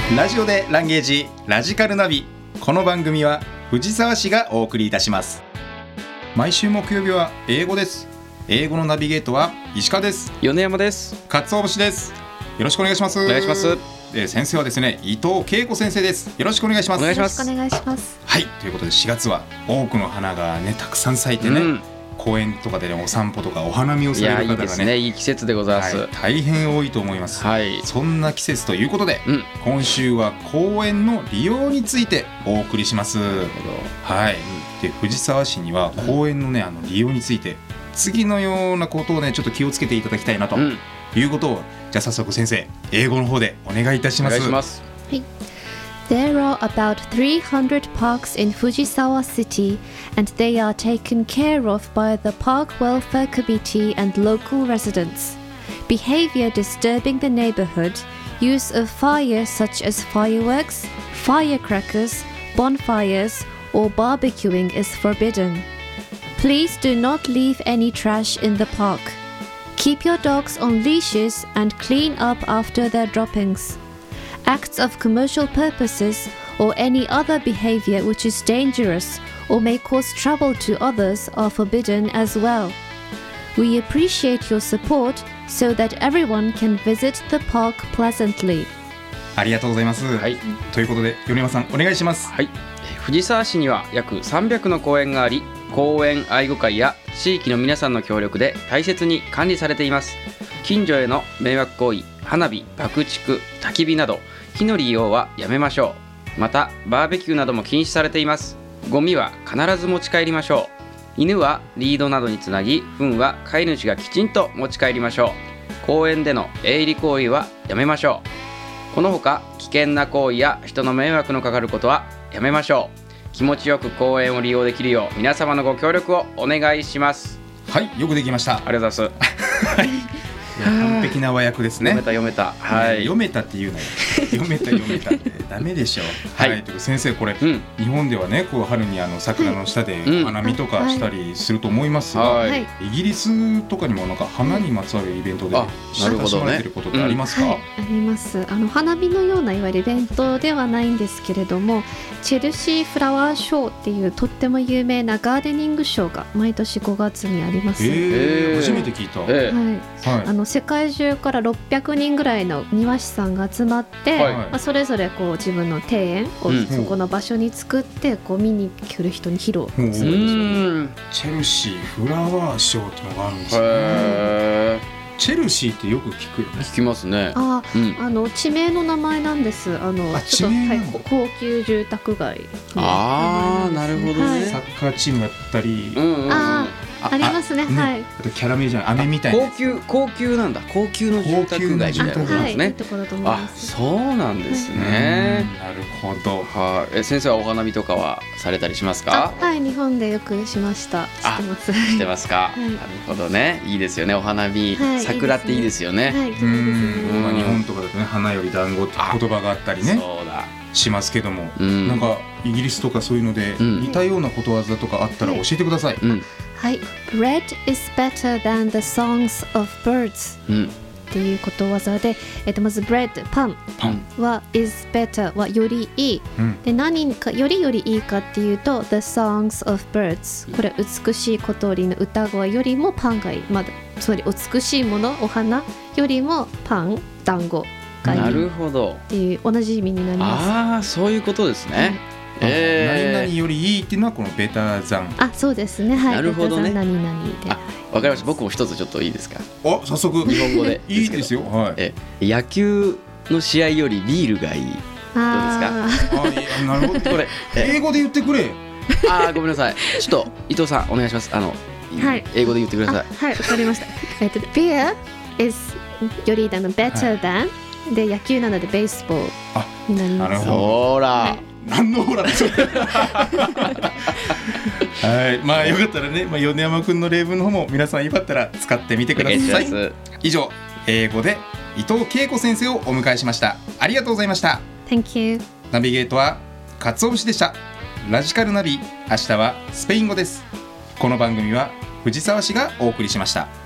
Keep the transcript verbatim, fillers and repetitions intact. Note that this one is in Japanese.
ラジオでランゲージラジカルナビ。この番組は藤沢市がお送りいたします。毎週木曜日は英語です。英語のナビゲートは石川です。 米山です。 勝尾節です。よろしくお願いします。 お願いします。 えー、先生はですね、伊藤恵子先生です。よろしくお願いします。 お願いします。 よろしくお願いします。 はい、ということでしがつは多くの花がねたくさん咲いてね、うん、公園とかで、ね、お散歩とかお花見をされる方がね、 いやいいですね、いい季節でございます、 はい、大変多いと思います、 はい、 そんな季節ということで、 うん、 今週は公園の利用についてお送りします。 なるほど、 はい、で藤沢市には公園のね、あの利用について次のようなことをねちょっと気をつけていただきたいなということを、うん、じゃあ早速先生英語の方でお願いいたします。 お願いします。 はい。There are about three hundred parks in Fujisawa City, and they are taken care of by the Park Welfare Committee and local residents. Behavior disturbing the neighborhood, use of fire such as fireworks, firecrackers, bonfires, or barbecuing is forbidden. Please do not leave any trash in the park. Keep your dogs on leashes and clean up after their droppings.Acts of commercial purposes or any other behavior which is dangerous or may cause trouble to others are forbidden as well. We appreciate your support so that everyone can visit the park pleasantly. ありがとうございます、はい、ということで米山さんお願いします。 はい、藤沢市には約さんびゃくの公園があり、公園愛護会や地域の皆さんの協力で大切に管理されています。近所への迷惑行為、花火、爆竹、焚き火など火の利用はやめましょう。またバーベキューなども禁止されています。ゴミは必ず持ち帰りましょう。犬はリードなどにつなぎ、糞は飼い主がきちんと持ち帰りましょう。公園での営利行為はやめましょう。このほか危険な行為や人の迷惑のかかることはやめましょう。気持ちよく公園を利用できるよう皆様のご協力をお願いします。 はい、よくできました。 ありがとうございます。はい、 完璧な和訳ですね。 読めた読めた、はい、 読めたって言うなよ読めた読めたってダメでしょう。はい、はい、という先生これ、うん、日本ではねこう春にあの桜の下でお花見とかしたりすると思いますが、はいはい、イギリスとかにもなんか花にまつわるイベントで親しまれてることってありますか？ はい、あります。あの花火のようないわゆるイベントではないんですけれども、チェルシーフラワーショーっていうとっても有名なガーデニングショーが毎年ごがつにあります。 えー、初めて聞いた。えーはいはい、あの世界中からろっぴゃくにんぐらいの庭師さんが集まって、はいまあ、それぞれこう自分の庭園をそこの場所に作って、うん、こう見に来る人に披露するでしょうね。 チェルシーフラワーショーってのがあるんですよね。チェルシーってよく聞くよね。 聞きますね。 あ、うん、あの地名の名前なんです。あのあちょっと、はい、高級住宅街のああなるほどね、はい、 サッカーチームだったり、 うんうんうん、あありますね。 ね、 はい。 あとキャラメルじゃない飴みたいな高級高級なんだ。高級の住宅街みたいなことなんですね。 はい、いいところだと思います。 あ、そうなんですね。 なるほど。 はい。え、先生はお花見とかはされたりしますか？ はい、日本でよくしました。知ってます。 知ってますか？はい、なるほどね。いいですよね。お花見、はい、桜っていいですよね。 はい、 うん、まあ、日本とかだとね花より団子って言葉があったりね。そうだ。しますけども、うん、なんかイギリスとかそういうので似たようなことわざとかあったら教えてください。うんうん、 はい、Bread is better than the songs of birds、うん、っていうことわざで、えっと、まず bread パンは is better はよりいい、うん、で何かよりよりいいかっていうと the songs of birds これ美しい小鳥の歌声よりもパンがいい、まだつまり美しいものお花よりもパン団子なるほどっていう同じ意味になります。 ああ、そういうことですね。 うん、えー、何々よりいいっていうのはこのベターザン。 あ、そうですね。はい。 なるほどね。 何々で。 あ、わかりました。僕も一つちょっといいですか。 あ、早速日本語でいいですよ。はい。 え、野球の試合よりビールがいい。どうですか。 あ、いや、なるほど。これ英語で言ってくれ。 あ、ごめんなさい。ちょっと伊藤さんお願いします。あの、はい、英語で言ってください。 はい、わかりました。えっと beer is よりだの better than、はい、で野球なのでベースボールになります。 なるほど。ほら、はい、 何のほらですはい、まあよかったらね、まあ、米山くんの例文の方も皆さんよかったら使ってみてください。以上、英語で伊藤恵子先生をお迎えしました。ありがとうございました。 Thank you。 ナビゲートは勝尾節でした。ラジカルナビ、明日はスペイン語です。この番組は藤沢市がお送りしました。